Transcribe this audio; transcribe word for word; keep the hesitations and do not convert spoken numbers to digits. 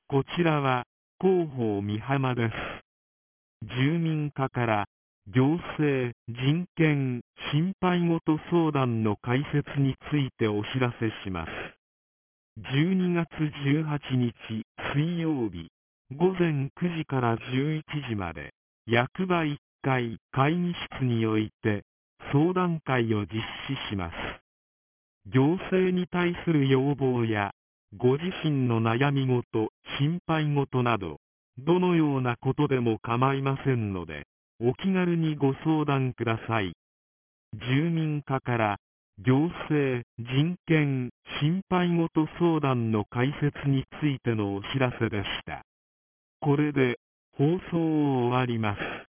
こちらは広報美浜です。住民課から行政、人権、心配事相談の開設についてお知らせします。じゅうにがつじゅうはちにち水曜日ごぜんくじからじゅういちじまで役場いっかい会議室において相談会を実施します。行政に対する要望やご自身の悩み事、心配事などどのようなことでも構いませんのでお気軽にご相談ください。住民課から行政、人権、心配事相談の開設についてのお知らせでした。これで放送を終わります。